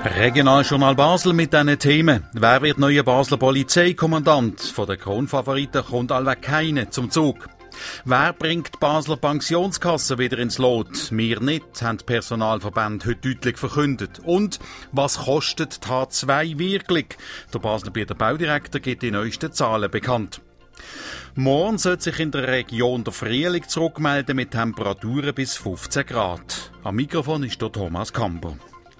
Regionaljournal Basel mit diesen Themen. Wer wird neuer Basler Polizeikommandant? Von den Kronfavoriten kommt allweg keiner zum Zug. Wer bringt die Basler Pensionskasse wieder ins Lot? Wir nicht, haben die Personalverbände heute deutlich verkündet. Und was kostet die H2 wirklich? Der Basler Baudirektor gibt die neuesten Zahlen bekannt. Morgen soll sich in der Region der Frühling zurückmelden mit Temperaturen bis 15 Grad. Am Mikrofon ist der Thomas Kamber.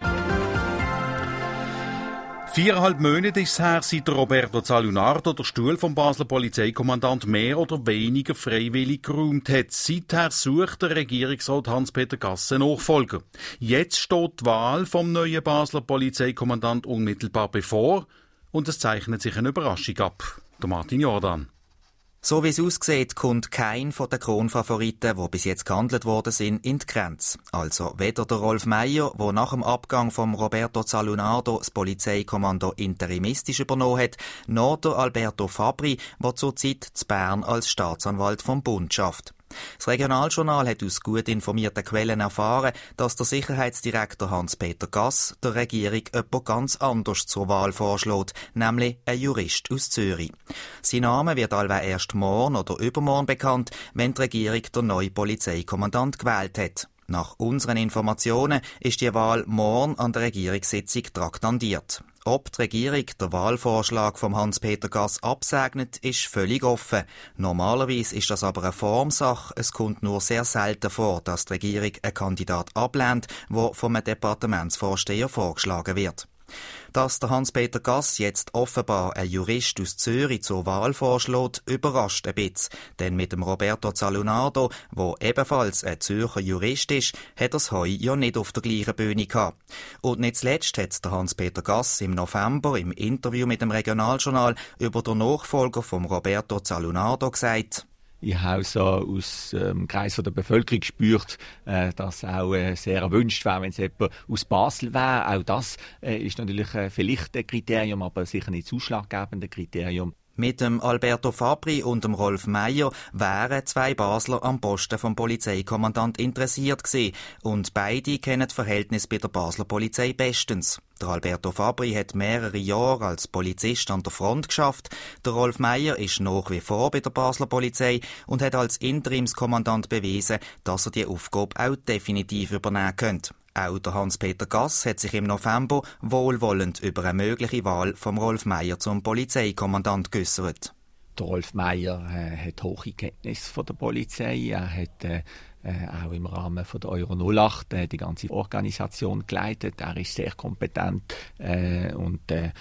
4,5 Monate ist es her, seit Roberto Zalunardo der Stuhl vom Basler Polizeikommandant mehr oder weniger freiwillig geräumt hat. Seither sucht der Regierungsrat Hans-Peter Gass einen Nachfolger. Jetzt steht die Wahl vom neuen Basler Polizeikommandant unmittelbar bevor und es zeichnet sich eine Überraschung ab. Der Martin Jordan. So wie es aussieht, kommt kein von den Kronfavoriten, die bis jetzt gehandelt worden sind, in die Grenze. Also weder der Rolf Meier, der nach dem Abgang von Roberto Zalunardo das Polizeikommando interimistisch übernommen hat, noch der Alberto Fabri, der zurzeit zu Bern als Staatsanwalt vom Bund schafft. Das Regionaljournal hat aus gut informierten Quellen erfahren, dass der Sicherheitsdirektor Hans-Peter Gass der Regierung jemand ganz anders zur Wahl vorschlägt, nämlich ein Jurist aus Zürich. Sein Name wird allweil erst morgen oder übermorgen bekannt, wenn die Regierung den neuen Polizeikommandant gewählt hat. Nach unseren Informationen ist die Wahl morgen an der Regierungssitzung traktandiert. Ob die Regierung den Wahlvorschlag von Hans-Peter Gass absegnet, ist völlig offen. Normalerweise ist das aber eine Formsache. Es kommt nur sehr selten vor, dass die Regierung einen Kandidat ablehnt, der vom Departementsvorsteher vorgeschlagen wird. Dass der Hans-Peter Gass jetzt offenbar einen Jurist aus Zürich zur Wahl vorschlägt, überrascht ein bisschen. Denn mit dem Roberto Zalunardo, der ebenfalls ein Zürcher Jurist ist, hat er es heu ja nicht auf der gleichen Bühne gehabt. Und nicht zuletzt hat der Hans-Peter Gass im November im Interview mit dem Regionaljournal über den Nachfolger von Roberto Zalunardo gesagt: Ich habe so aus dem Kreis der Bevölkerung gespürt, dass auch sehr erwünscht wäre, wenn es jemand aus Basel wäre. Auch das ist natürlich vielleicht ein Kriterium, aber sicher nicht das ausschlaggebende Kriterium. Mit dem Alberto Fabri und dem Rolf Meier wären zwei Basler am Posten vom Polizeikommandant interessiert gewesen. Und beide kennen das Verhältnis bei der Basler Polizei bestens. Der Alberto Fabri hat mehrere Jahre als Polizist an der Front geschafft. Der Rolf Meier ist nach wie vor bei der Basler Polizei und hat als Interimskommandant bewiesen, dass er die Aufgabe auch definitiv übernehmen könnte. Auch der Hans-Peter Gass hat sich im November wohlwollend über eine mögliche Wahl vom Rolf Meier zum Polizeikommandant geäussert. Der Rolf Meier hat hohe Kenntnis von der Polizei. Er hat auch im Rahmen von der Euro 08 die ganze Organisation geleitet. Er ist sehr kompetent und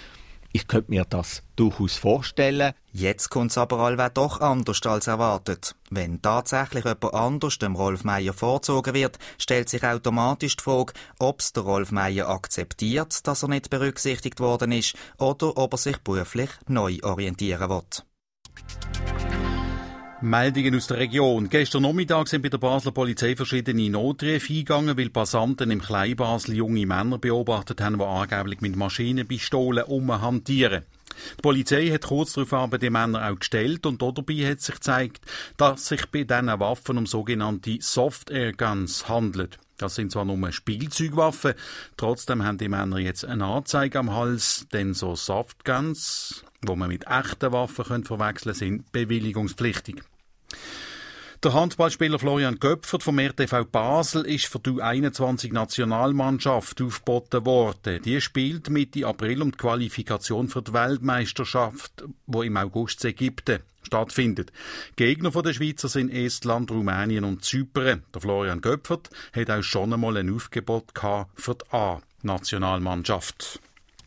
ich könnte mir das durchaus vorstellen. Jetzt kommt es aber allweil doch anders als erwartet. Wenn tatsächlich jemand anders dem Rolf Meier vorgezogen wird, stellt sich automatisch die Frage, ob es der Rolf Meier akzeptiert, dass er nicht berücksichtigt worden ist, oder ob er sich beruflich neu orientieren will. Meldungen aus der Region. Gestern Nachmittag sind bei der Basler Polizei verschiedene Notrufe eingegangen, weil Passanten im Kleinbasel junge Männer beobachtet haben, die angeblich mit Maschinenpistolen hantieren. Die Polizei hat kurz darauf aber die Männer auch gestellt und dabei hat sich gezeigt, dass sich bei diesen Waffen um sogenannte Soft-Air-Guns handelt. Das sind zwar nur Spielzeugwaffen, trotzdem haben die Männer jetzt eine Anzeige am Hals, denn so Softguns, die man mit echten Waffen verwechseln können, sind bewilligungspflichtig. Der Handballspieler Florian Göpfert vom RTV Basel ist für die U21-Nationalmannschaft aufgeboten worden. Die spielt Mitte April um die Qualifikation für die Weltmeisterschaft, die im August in Ägypten stattfindet. Gegner der Schweizer sind Estland, Rumänien und Zypern. Der Florian Göpfert hat auch schon einmal ein Aufgebot für die A-Nationalmannschaft.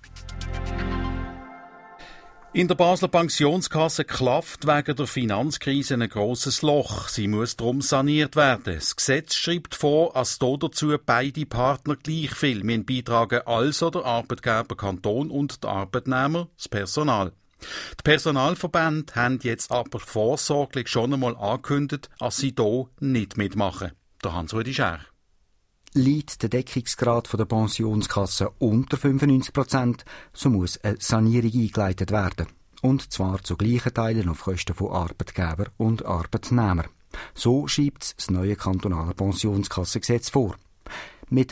In der Basler Pensionskasse klafft wegen der Finanzkrise ein grosses Loch. Sie muss darum saniert werden. Das Gesetz schreibt vor, dass dazu beide Partner gleich viel beitragen, also der Arbeitgeber Kanton und der Arbeitnehmer das Personal. Die Personalverbände haben jetzt aber vorsorglich schon einmal angekündigt, dass sie hier nicht mitmachen. Der Hans-Rudi Schär. Liegt der Deckungsgrad der Pensionskasse unter 95%, so muss eine Sanierung eingeleitet werden. Und zwar zu gleichen Teilen auf Kosten von Arbeitgeber und Arbeitnehmer. So schreibt das neue kantonale Pensionskassengesetz vor. Mit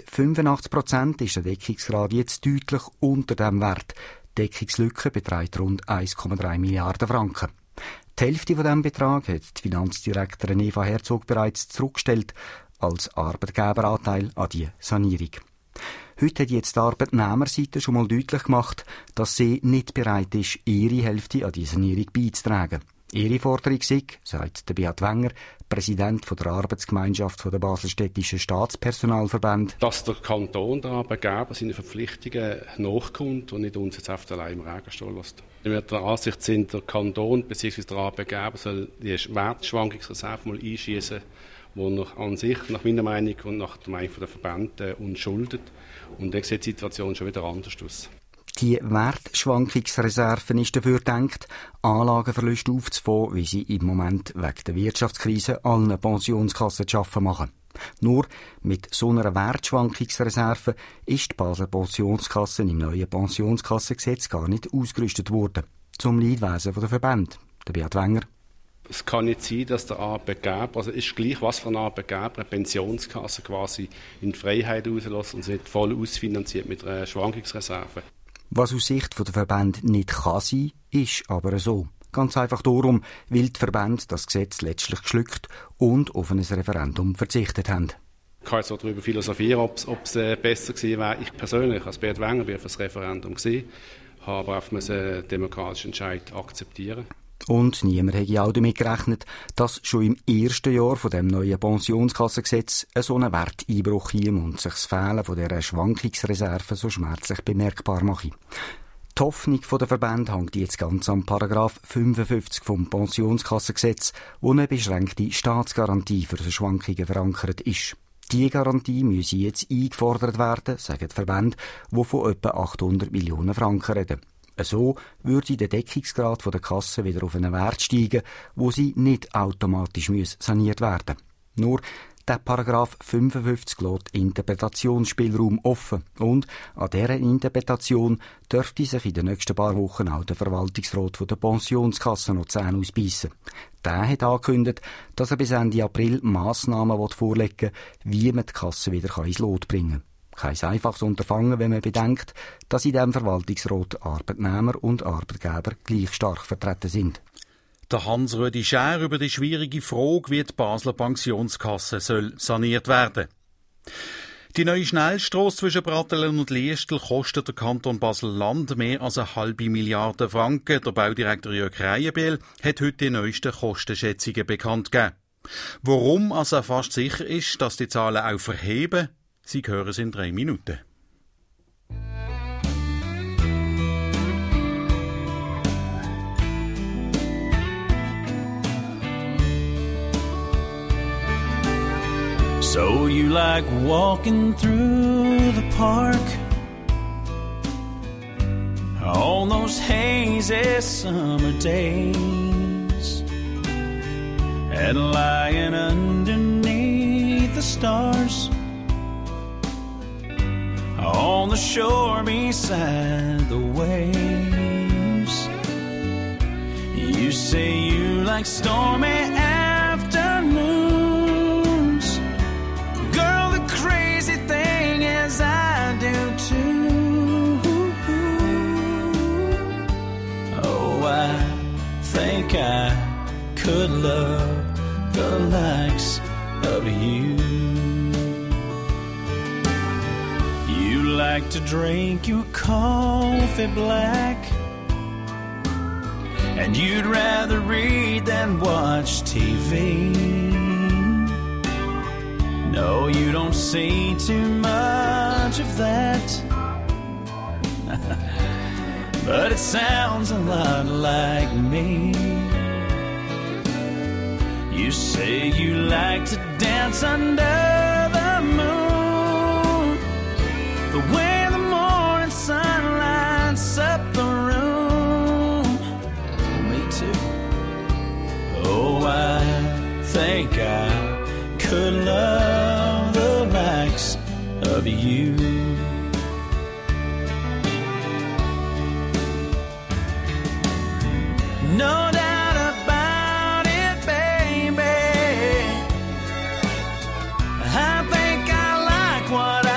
85% ist der Deckungsgrad jetzt deutlich unter dem Wert. Die Deckungslücke beträgt rund 1,3 Milliarden Franken. Die Hälfte von diesem Betrag hat die Finanzdirektorin Eva Herzog bereits zurückgestellt als Arbeitgeberanteil an die Sanierung. Heute hat jetzt die Arbeitnehmerseite schon mal deutlich gemacht, dass sie nicht bereit ist, ihre Hälfte an die Sanierung beizutragen. Ihre Forderung sei, sagt der Beat Wenger, Präsident der Arbeitsgemeinschaft der Baselstädtischen Staatspersonalverbände, dass der Kanton, der Arbeitgeber, seine Verpflichtungen nachkommt und nicht uns jetzt auf allein im Regen stehen lässt. Wir der Ansicht sind, der Kanton bzw. der Arbeitgeber soll die Wertschwankungsreserve mal einschießen, die er an sich, nach meiner Meinung und nach der Meinung der Verbände, uns schuldet. Und dann sieht die Situation schon wieder anders aus. Die Wertschwankungsreserve ist dafür gedacht, Anlagenverluste aufzufangen, wie sie im Moment wegen der Wirtschaftskrise allen Pensionskassen zu schaffen machen. Nur mit so einer Wertschwankungsreserve ist die Basler Pensionskasse im neuen Pensionskassengesetz gar nicht ausgerüstet worden. Zum Leidwesen der Verbände. Der Beat Wenger. Es kann nicht sein, dass der Arbeitgeber, also ist gleich was für ein Arbeitgeber, eine Pensionskasse quasi in die Freiheit rauslässt und sie nicht voll ausfinanziert mit einer Schwankungsreserve. Was aus Sicht der Verbände nicht kann sein, ist aber so. Ganz einfach darum, weil die Verbände das Gesetz letztlich geschluckt und auf ein Referendum verzichtet haben. Ich kann jetzt auch darüber philosophieren, ob es besser gewesen wäre. Ich persönlich, als Beat Wenger, bin auf das Referendum gewesen, habe aber auf einen demokratischen Entscheid akzeptieren. Und niemand hätte auch damit gerechnet, dass schon im ersten Jahr von dem neuen Pensionskassengesetz so ein Werteinbruch käme und sich das Fehlen von dieser Schwankungsreserve so schmerzlich bemerkbar mache. Die Hoffnung der Verbände hängt jetzt ganz am Paragraph 55 vom Pensionskassengesetz, wo eine beschränkte Staatsgarantie für so Schwankungen verankert ist. Diese Garantie müsse jetzt eingefordert werden, sagen die Verbände, die von etwa 800 Millionen Franken reden. So würde der Deckungsgrad der Kasse wieder auf einen Wert steigen, wo sie nicht automatisch saniert werden muss. Nur der Paragraph 55 lässt Interpretationsspielraum offen und an dieser Interpretation dürfte sich in den nächsten paar Wochen auch der Verwaltungsrat der Pensionskasse noch Zähne ausbeissen. Der hat angekündigt, dass er bis Ende April Massnahmen vorlegen will, wie man die Kasse wieder ins Lot bringen kann. Kein einfaches Unterfangen, wenn man bedenkt, dass in diesem Verwaltungsrat Arbeitnehmer und Arbeitgeber gleich stark vertreten sind. Der Hans-Rödi Schär über die schwierige Frage, wie die Basler Pensionskasse soll saniert werden. Die neue Schnellstrasse zwischen Brattelen und Liestel kostet der Kanton Basel-Land mehr als 0,5 Milliarden Franken. Der Baudirektor Jörg Reienbiel hat heute die neuesten Kostenschätzungen bekannt gegeben. Warum er fast sicher ist, dass die Zahlen auch verheben, Sie hören es in 3 Minuten. So you like walking through the park on those hazy summer days and lying underneath the stars on the shore beside the waves. You say you like stormy afternoons. Girl, the crazy thing is I do too. Oh, I think I could love the likes of you. You like to drink your coffee black, and you'd rather read than watch TV. No, you don't see too much of that, but it sounds a lot like me. You say you like to dance under the moon, the way the morning sun lights up the room. Oh, me too. Oh, I think I could love the likes of you. No doubt about it, baby. I think I like what I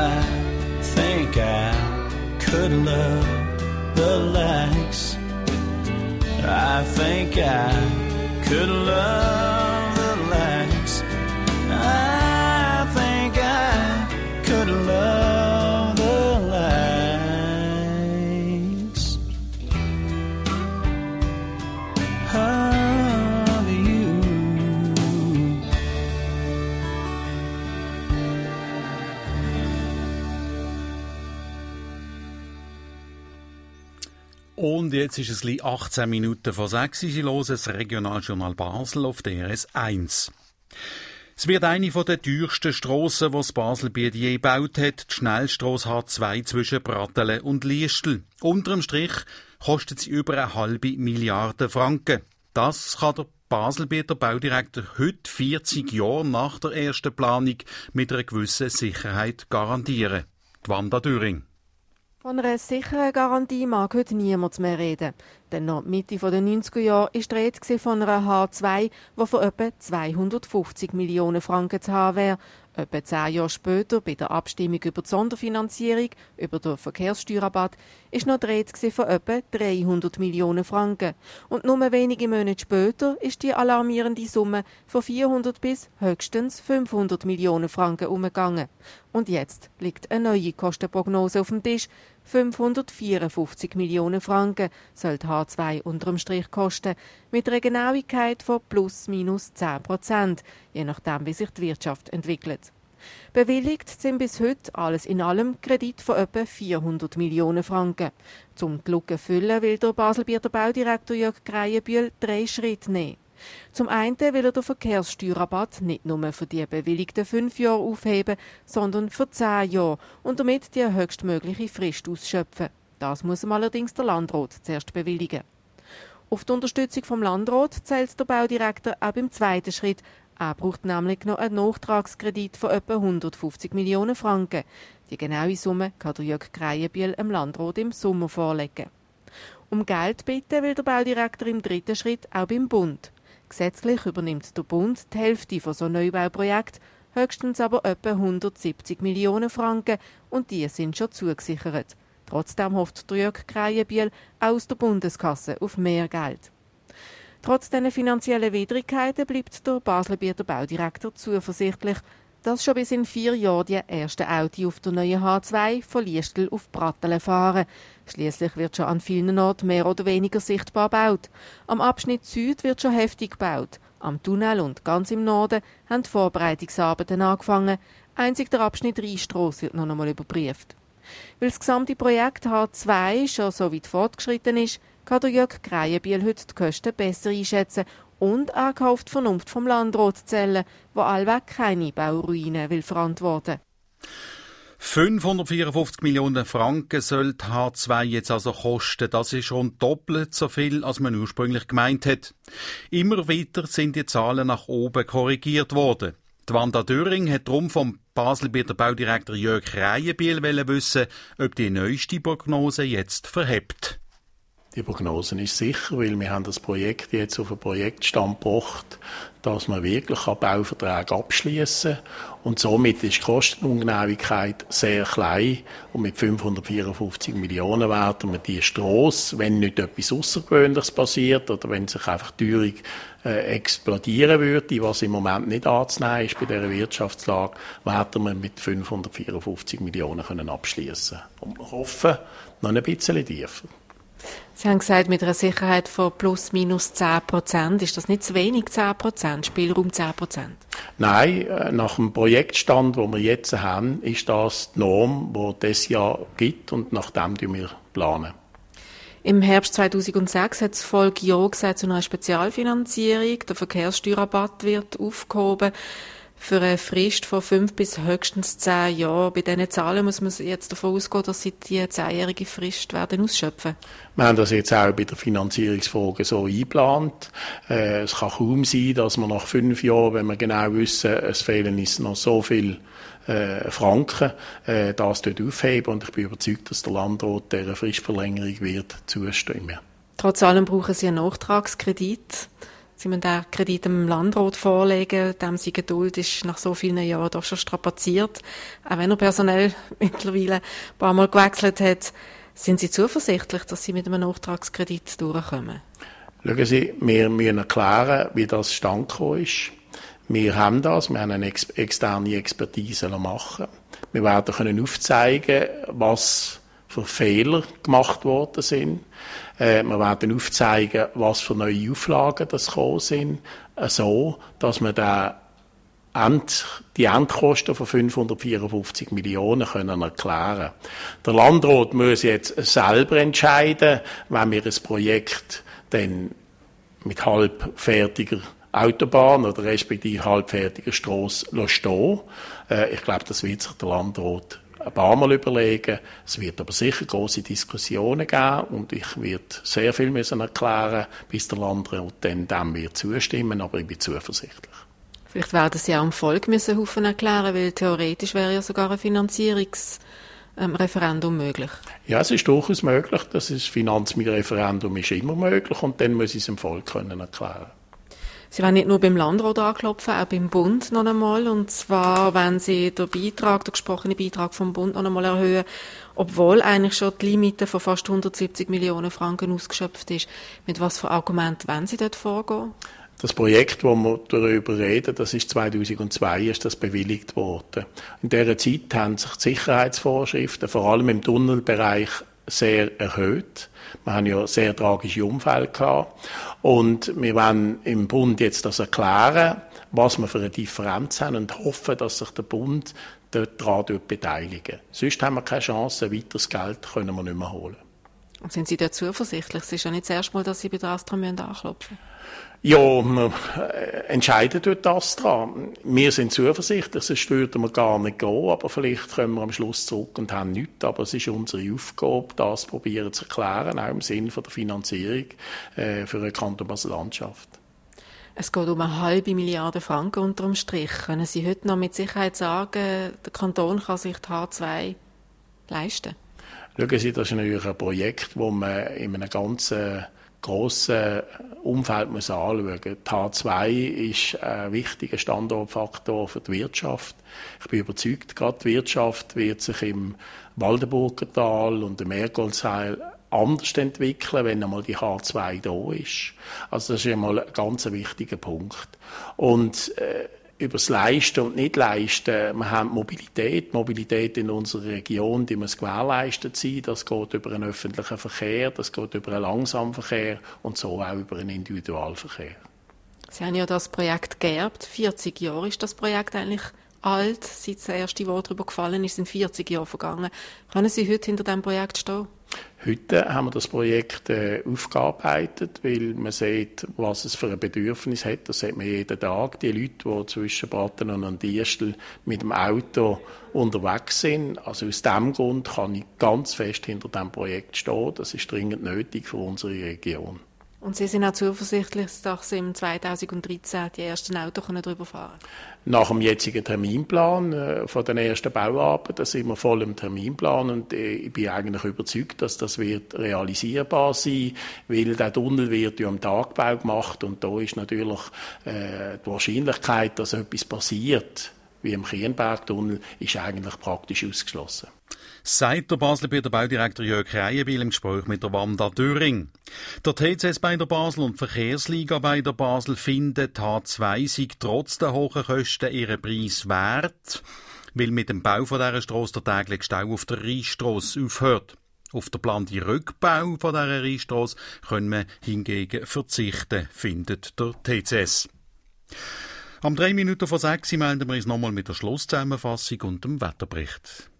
I think I could love the likes. I think I could love the likes. I think I could love the likes of you. Und jetzt ist es 18 Minuten vor 6 Uhr. Sie hören das Regionaljournal Basel auf der RS1. Es wird eine der teuersten Strassen, die das Baselbiet je gebaut hat, die Schnellstrasse H2 zwischen Brattelen und Liestel. Unterm Strich kostet sie über 1,5 Milliarden Franken. Das kann der Baselbieter Baudirektor heute, 40 Jahre nach der ersten Planung, mit einer gewissen Sicherheit garantieren. Die Wanda Döring. Von einer sicheren Garantie mag heute niemand mehr reden. Denn noch Mitte der 90er Jahre war die Rede von einer H2, die von etwa 250 Millionen Franken zu haben wäre. Etwa 10 Jahre später, bei der Abstimmung über die Sonderfinanzierung, über den Verkehrssteuerrabatt, war noch die Rede von etwa 300 Millionen Franken. Und nur wenige Monate später ist die alarmierende Summe von 400 bis höchstens 500 Millionen Franken umgegangen. Und jetzt liegt eine neue Kostenprognose auf dem Tisch. 554 Millionen Franken soll die H2 unterm Strich kosten, mit einer Genauigkeit von +/- 10%, je nachdem, wie sich die Wirtschaft entwickelt. Bewilligt sind bis heute alles in allem Kredit von etwa 400 Millionen Franken. Um die Lücke zu füllen, will der Baselbieter Baudirektor Jörg Kreienbühl 3 Schritte nehmen. Zum einen will er den Verkehrssteuerrabatt nicht nur für die bewilligten 5 Jahre aufheben, sondern für 10 Jahre und damit die höchstmögliche Frist ausschöpfen. Das muss ihm allerdings der Landrat zuerst bewilligen. Auf die Unterstützung vom Landrat zählt der Baudirektor auch beim zweiten Schritt. Er braucht nämlich noch einen Nachtragskredit von etwa 150 Millionen Franken. Die genaue Summe kann der Jörg Kreienbühl dem Landrat im Sommer vorlegen. Um Geld bitten will der Baudirektor im dritten Schritt auch beim Bund. Gesetzlich übernimmt der Bund die Hälfte von so einem Neubauprojekt, höchstens aber etwa 170 Millionen Franken und die sind schon zugesichert. Trotzdem hofft der Jörg Kreienbühl aus der Bundeskasse auf mehr Geld. Trotz dieser finanziellen Widrigkeiten bleibt der Baselbieter Baudirektor zuversichtlich, dass schon bis in 4 Jahren die ersten Autos auf der neuen H2 von Liestel auf Brattelen fahren. Schliesslich wird schon an vielen Orten mehr oder weniger sichtbar gebaut. Am Abschnitt Süd wird schon heftig gebaut. Am Tunnel und ganz im Norden haben die Vorbereitungsarbeiten angefangen. Einzig der Abschnitt Rheinstrasse wird noch einmal überprüft. Weil das gesamte Projekt H2 schon so weit fortgeschritten ist, kann der Jörg Kreienbühl heute die Kosten besser einschätzen und er kauft die Vernunft vom Landrat zählen, wo allweg keine Bauruinen will verantworten. 554 Millionen Franken soll die H2 jetzt also kosten. Das ist rund doppelt so viel, als man ursprünglich gemeint hat. Immer wieder sind die Zahlen nach oben korrigiert worden. Die Wanda Döring hat darum vom Baselbieter Baudirektor Jörg Kreienbühl wissen, ob die neueste Prognose jetzt verhebt. Die Prognose ist sicher, weil wir haben das Projekt jetzt auf einen Projektstand gebracht, dass man wirklich Bauverträge abschließen kann. Und somit ist die Kostenungenauigkeit sehr klein. Und mit 554 Millionen werden wir die Strasse, wenn nicht etwas Außergewöhnliches passiert oder wenn sich einfach die Teuerung explodieren würde, was im Moment nicht anzunehmen ist bei dieser Wirtschaftslage, werden wir mit 554 Millionen abschließen. Und wir hoffen, noch ein bisschen tiefer. Sie haben gesagt, mit einer Sicherheit von +/- 10%. Ist das nicht zu wenig, 10%? Spielraum 10%? Nein, nach dem Projektstand, den wir jetzt haben, ist das die Norm, die das Jahr gibt und nach dem wir planen. Im Herbst 2006 hat das Volk Ja gesagt zu einer Spezialfinanzierung. Der Verkehrssteuerrabatt wird aufgehoben für eine Frist von 5 bis höchstens 10 Jahren. Bei diesen Zahlen muss man jetzt davon ausgehen, dass sie die 10-jährige Frist werden ausschöpfen. Wir haben das jetzt auch bei der Finanzierungsfrage so eingeplant. Es kann kaum sein, dass wir nach 5 Jahren, wenn wir genau wissen, es fehlen uns noch so viel Franken, das dort aufheben. Und ich bin überzeugt, dass der Landrat dieser Fristverlängerung wird zustimmen. Trotz allem brauchen Sie einen Nachtragskredit. Sie müssen den Kredit dem Landrat vorlegen, dem seine Geduld ist nach so vielen Jahren doch schon strapaziert. Auch wenn er personell mittlerweile ein paar Mal gewechselt hat, sind Sie zuversichtlich, dass Sie mit einem Nachtragskredit durchkommen? Schauen Sie, wir müssen erklären, wie das zustande gekommen ist. Wir haben eine externe Expertise machen. Wir werden können aufzeigen, was für Fehler gemacht worden sind. Wir werden aufzeigen, was für neue Auflagen das gekommen sind, so dass wir die Endkosten von 554 Millionen können erklären. Der Landrat muss jetzt selber entscheiden, wenn wir ein Projekt dann mit halbfertiger Autobahn oder respektive halbfertiger Strasse stehen. Ich glaube, das wird sich der Landrat ein paar Mal überlegen. Es wird aber sicher grosse Diskussionen geben und ich werde sehr viel müssen erklären, bis der Landrat dann dem wird zustimmen, aber ich bin zuversichtlich. Vielleicht werden Sie auch im Volk Haufen erklären, weil theoretisch wäre ja sogar ein Finanzierungsreferendum möglich. Ja, es ist durchaus möglich. Das Finanzreferendum ist immer möglich und dann muss ich es dem Volk können erklären. Sie wollen nicht nur beim Landrat anklopfen, auch beim Bund noch einmal. Und zwar, wenn Sie den gesprochenen Beitrag vom Bund noch einmal erhöhen, obwohl eigentlich schon die Limite von fast 170 Millionen Franken ausgeschöpft ist. Mit was für Argumenten wollen Sie dort vorgehen? Das Projekt, wo wir darüber reden, das ist 2002 ist das bewilligt worden. In dieser Zeit haben sich die Sicherheitsvorschriften, vor allem im Tunnelbereich, sehr erhöht. Wir haben ja sehr tragische Unfälle gehabt. Und wir wollen im Bund jetzt das erklären, was wir für eine Differenz haben und hoffen, dass sich der Bund daran beteiligen. Sonst haben wir keine Chance, weiteres Geld können wir nicht mehr holen. Und sind Sie da zuversichtlich? Es ist ja nicht das erste Mal, dass Sie bei der Astra anklopfen müssen. Ja, wir entscheiden durch das Astra. Wir sind zuversichtlich, sonst würden wir gar nicht gehen, aber vielleicht kommen wir am Schluss zurück und haben nichts. Aber es ist unsere Aufgabe, das probieren zu erklären, auch im Sinne der Finanzierung für eine Kanton Basel-Landschaft. Es geht um 500 Milliarden Franken unterm Strich. Können Sie heute noch mit Sicherheit sagen, der Kanton kann sich die H2 leisten? Schauen Sie, das ist natürlich ein Projekt, das man in einem ganzen grossen Umfeld muss anschauen muss. Die H2 ist ein wichtiger Standortfaktor für die Wirtschaft. Ich bin überzeugt, gerade die Wirtschaft wird sich im Waldenburger Tal und im Ergoldsheil anders entwickeln, wenn einmal die H2 da ist. Also das ist einmal ein ganz wichtiger Punkt. Und über das Leisten und Nicht-Leisten, wir haben Mobilität in unserer Region, die muss gewährleistet sein. Das geht über einen öffentlichen Verkehr, das geht über einen Langsamverkehr und so auch über einen Individualverkehr. Sie haben ja das Projekt geerbt. 40 Jahre ist das Projekt eigentlich alt. Seit das erste Wort darüber gefallen ist, sind 40 Jahre vergangen. Können Sie heute hinter diesem Projekt stehen? Heute haben wir das Projekt aufgearbeitet, weil man sieht, was es für ein Bedürfnis hat. Das sieht man jeden Tag. Die Leute, die zwischen Braten und Diestel mit dem Auto unterwegs sind. Also aus diesem Grund kann ich ganz fest hinter diesem Projekt stehen. Das ist dringend nötig für unsere Region. Und Sie sind auch zuversichtlich, dass Sie im 2013 die ersten Autos darüber fahren können? Nach dem jetzigen Terminplan von den ersten Bauarbeiten sind wir voll im Terminplan und ich bin eigentlich überzeugt, dass das wird realisierbar sein, weil der Tunnel wird ja am Tagbau gemacht und da ist natürlich die Wahrscheinlichkeit, dass etwas passiert, wie im Kienbergtunnel, ist eigentlich praktisch ausgeschlossen. Sagt der Basler Baudirektor Jörg Kreienbil im Gespräch mit der Wanda Döring. Der TCS bei der Basel und die Verkehrsliga bei der Basel finden, die H2 sei trotz der hohen Kosten ihren Preis wert, weil mit dem Bau von dieser Strasse der tägliche Stau auf der Rheinstrasse aufhört. Auf den geplanten Rückbau von dieser Rheinstrasse können wir hingegen verzichten, findet der TCS. Am 3 Minuten vor 6 melden wir uns nochmal mit der Schlusszusammenfassung und dem Wetterbericht.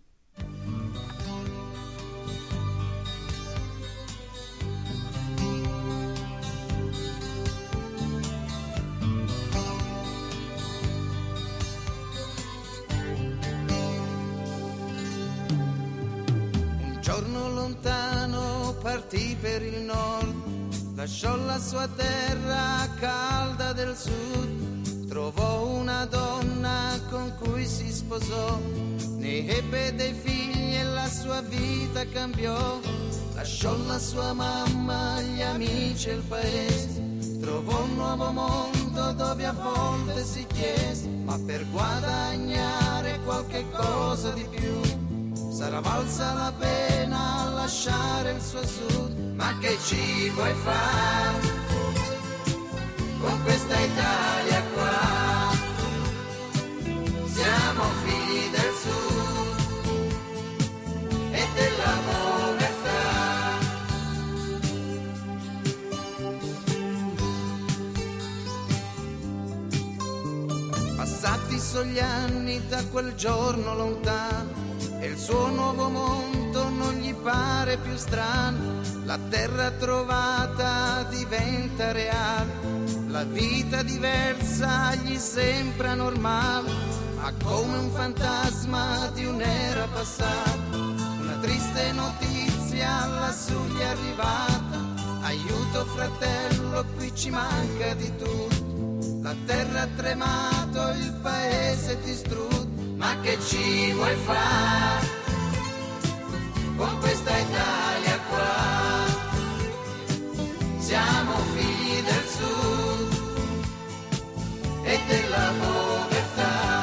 Un giorno lontano partì per il nord, lasciò la sua terra calda del sud, trovò una donna con cui si sposò, ne ebbe dei figli e la sua vita cambiò, lasciò la sua mamma, gli amici e il paese, Trovo un nuovo mondo dove a volte si chiese, ma per guadagnare qualche cosa di più sarà valsa la pena lasciare il suo sud. Ma che ci vuoi fare con questa Italia qua? Siamo figli del sud e della povertà. Passati sono gli anni da quel giorno lontano e il suo nuovo mondo non gli pare più strano. La terra trovata diventa reale, la vita diversa gli sembra normale, ma come un fantasma di un'era passata. Una triste notizia lassù gli è arrivata: aiuto fratello, qui ci manca di tutto. La terra ha tremato, il paese è distrutto. Ma che ci vuoi fare con questa Italia qua? Siamo figli del sud e della povertà.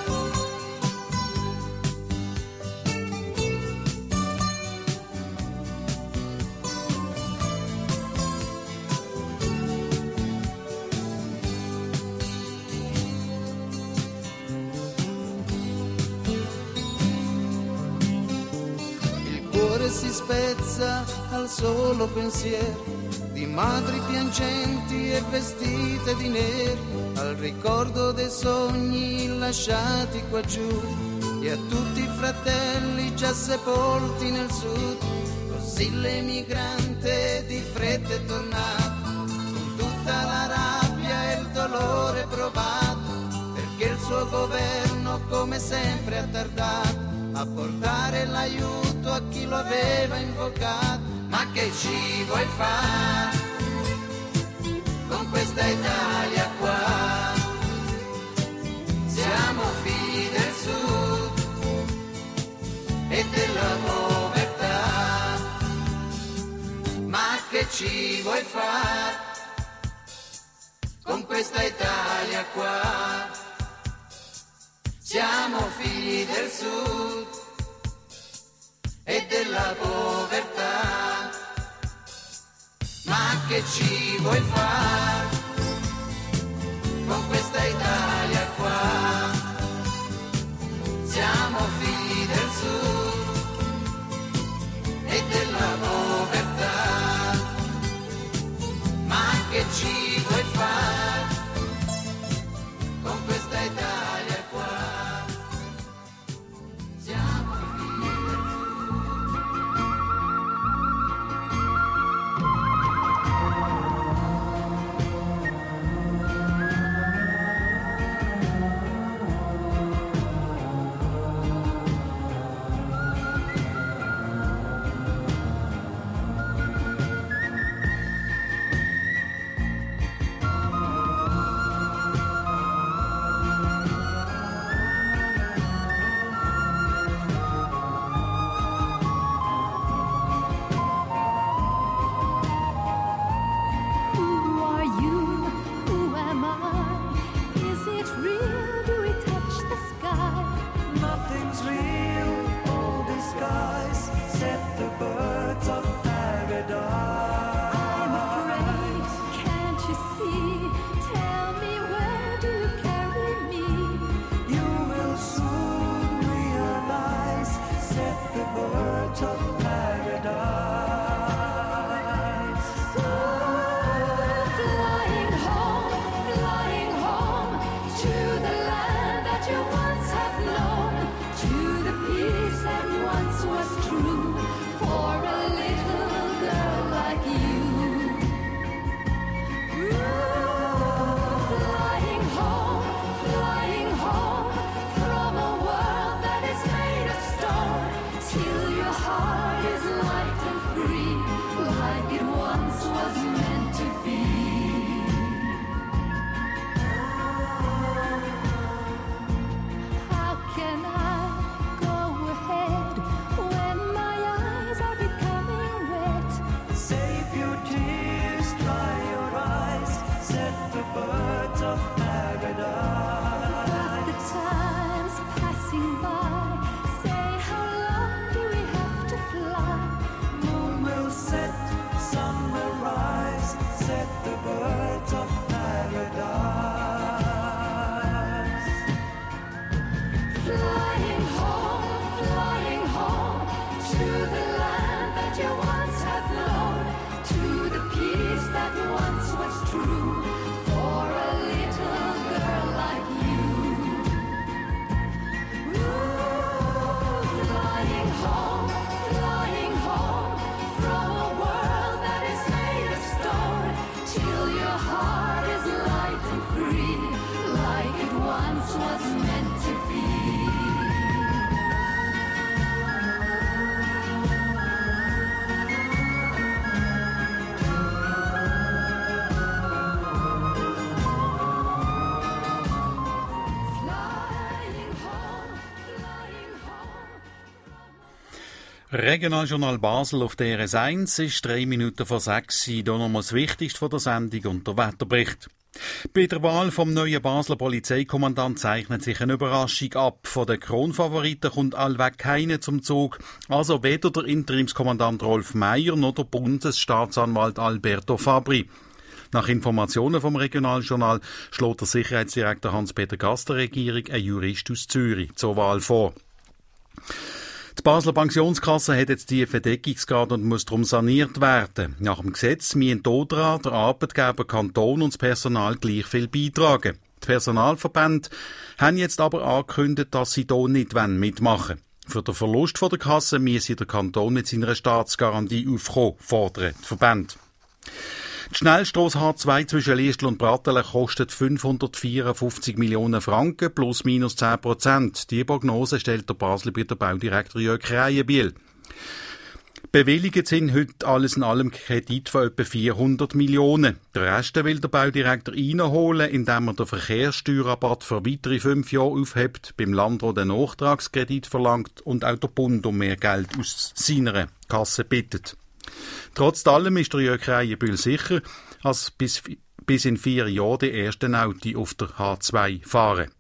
Si spezza al solo pensiero di madri piangenti e vestite di nero, al ricordo dei sogni lasciati qua giù e a tutti i fratelli già sepolti nel sud. Così l'emigrante di fretta è tornato con tutta la rabbia e il dolore provato, perché il suo governo come sempre ha tardato a portare l'aiuto a chi lo aveva invocato. Ma che ci vuoi fare con questa Italia qua? Siamo figli del sud e della povertà. Ma che ci vuoi fare con questa Italia qua? Siamo figli del sud e della povertà. Ma che ci vuoi fare con questa Italia qua? Siamo figli del sud e della povertà. Ma che ci vuoi fare con questa Italia qua? Till Regionaljournal Basel auf der RS1 ist 3 Minuten vor 6. Hier nochmal das Wichtigste von der Sendung und der Wetterbericht. Bei der Wahl vom neuen Basler Polizeikommandant zeichnet sich eine Überraschung ab. Von den Kronfavoriten kommt allweg keiner zum Zug. Also weder der Interimskommandant Rolf Meier noch der Bundesstaatsanwalt Alberto Fabri. Nach Informationen vom Regionaljournal schlägt der Sicherheitsdirektor Hans-Peter Gaster Regierung einen Jurist aus Zürich zur Wahl vor. Die Basler Pensionskasse hat jetzt tiefen Deckungsgrad und muss darum saniert werden. Nach dem Gesetz müssen die ODRA, der Arbeitgeber, Kanton und das Personal gleich viel beitragen. Die Personalverbände haben jetzt aber angekündigt, dass sie hier nicht mitmachen wollen. Für den Verlust der Kasse müsse der Kanton mit seiner Staatsgarantie aufkommen, fordern die Verbände. Die Schnellstrasse H2 zwischen Liestl und Brattelen kostet 554 Millionen Franken plus minus 10%. Die Prognose stellt der Baselbieter Baudirektor Jörg Kreienbiel. Bewilligt sind heute alles in allem Kredit von etwa 400 Millionen. Den Rest will der Baudirektor reinholen, indem er den Verkehrssteuerrabatt für weitere 5 Jahre aufhebt, beim Land, das den Nachtragskredit verlangt und auch der Bund um mehr Geld aus seiner Kasse bittet. Trotz allem ist der Jörg Kreienbühl sicher, dass bis in 4 Jahren die ersten Autos auf der H2 fahren.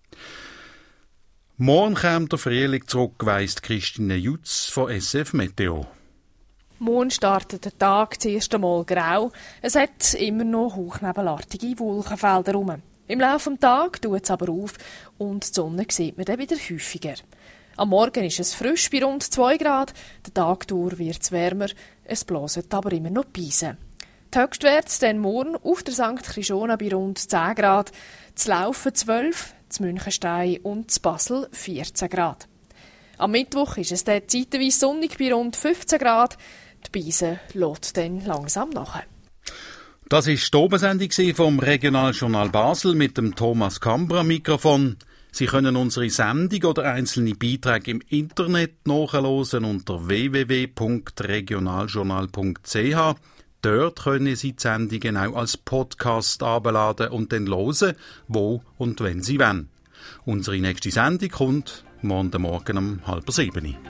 Morgen kommt der Frühling zurück, weiss Christine Jutz von SF Meteo. Morgen startet der Tag das erste Mal grau. Es hat immer noch hochnebelartige Wolkenfelder herum. Im Laufe des Tages tut es aber auf und die Sonne sieht man dann wieder häufiger. Am Morgen ist es frisch bei rund 2 Grad, der Tag durch wird es wärmer, es bläst aber immer noch Beisen. Die Höchstwerte dann morgen auf der St. Chrischona bei rund 10 Grad, zu Laufen 12, zu Münchenstein und zu Basel 14 Grad. Am Mittwoch ist es dann zeitweise sonnig bei rund 15 Grad, die Beisen lässt dann langsam nach. Das war die Obensendung vom Regionaljournal Basel mit dem Thomas Kambra am Mikrofon. Sie können unsere Sendung oder einzelne Beiträge im Internet nachhören unter www.regionaljournal.ch. Dort können Sie die Sendungen auch als Podcast herunterladen und dann hören, wo und wenn Sie wollen. Unsere nächste Sendung kommt morgen um 6:30.